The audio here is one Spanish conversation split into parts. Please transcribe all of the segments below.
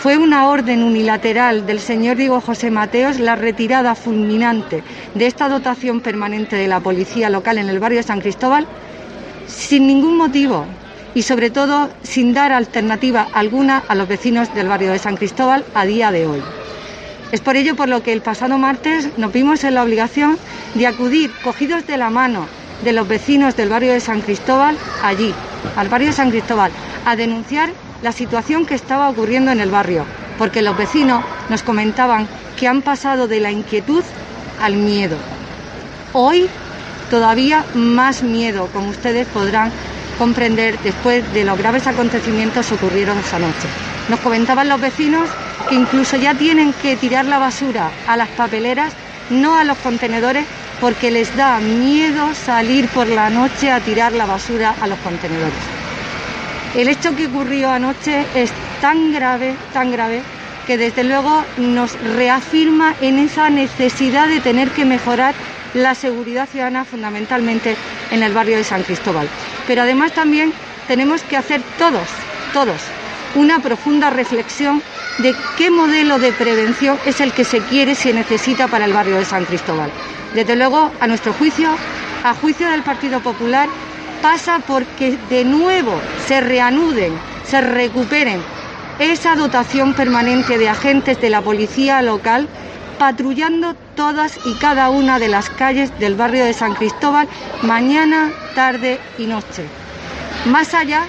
Fue una orden unilateral del señor Diego José Mateos la retirada fulminante de esta dotación permanente de la policía local en el barrio de San Cristóbal sin ningún motivo y sobre todo sin dar alternativa alguna a los vecinos del barrio de San Cristóbal a día de hoy. Es por ello por lo que el pasado martes nos vimos en la obligación de acudir cogidos de la mano de los vecinos del barrio de San Cristóbal allí, al barrio de San Cristóbal, a denunciar la situación que estaba ocurriendo en el barrio, porque los vecinos nos comentaban que han pasado de la inquietud al miedo. Hoy todavía más miedo, como ustedes podrán comprender después de los graves acontecimientos que ocurrieron esa noche. Nos comentaban los vecinos que incluso ya tienen que tirar la basura a las papeleras, no a los contenedores, porque les da miedo salir por la noche a tirar la basura a los contenedores. El hecho que ocurrió anoche es tan grave, que desde luego nos reafirma en esa necesidad de tener que mejorar la seguridad ciudadana fundamentalmente en el barrio de San Cristóbal. Pero además también tenemos que hacer todos, una profunda reflexión de qué modelo de prevención es el que se quiere, se necesita para el barrio de San Cristóbal. Desde luego, a nuestro juicio, a juicio del Partido Popular, pasa porque de nuevo se reanuden, se recuperen esa dotación permanente de agentes de la policía local patrullando todas y cada una de las calles del barrio de San Cristóbal mañana, tarde y noche. Más allá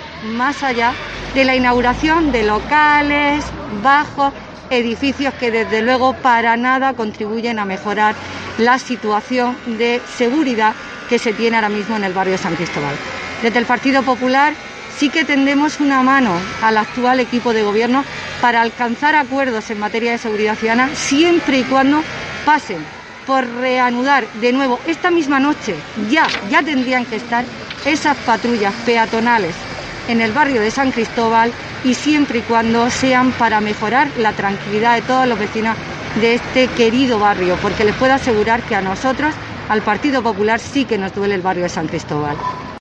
de la inauguración de locales, bajos, edificios que desde luego para nada contribuyen a mejorar la situación de seguridad que se tiene ahora mismo en el barrio de San Cristóbal. Desde el Partido Popular sí que tendemos una mano al actual equipo de gobierno para alcanzar acuerdos en materia de seguridad ciudadana siempre y cuando pasen por reanudar de nuevo esta misma noche, ya tendrían que estar esas patrullas peatonales en el barrio de San Cristóbal y siempre y cuando sean para mejorar la tranquilidad de todos los vecinos de este querido barrio, porque les puedo asegurar que a nosotros, al Partido Popular, sí que nos duele el barrio de San Cristóbal.